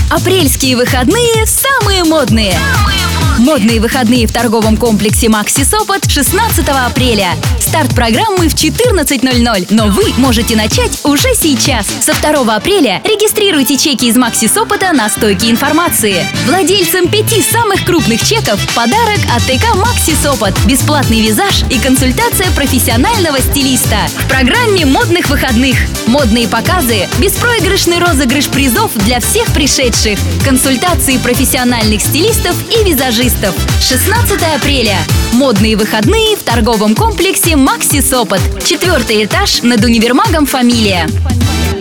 Апрельские выходные самые модные. Модные выходные в торговом комплексе «Макси Сопот» 16 апреля. Старт программы в 14:00, но вы можете начать уже сейчас. Со 2 апреля регистрируйте чеки из «Макси Сопота» на стойке информации. Владельцам 5 самых крупных чеков подарок от ТК «Макси Сопот», бесплатный визаж и консультация профессионального стилиста. В программе модных выходных модные показы, беспроигрышный розыгрыш призов для всех пришедших, консультации профессиональных стилистов и визажистов. 16 апреля. Модные выходные в торговом комплексе «Макси Сопот». 4-й этаж над универмагом «Фамилия».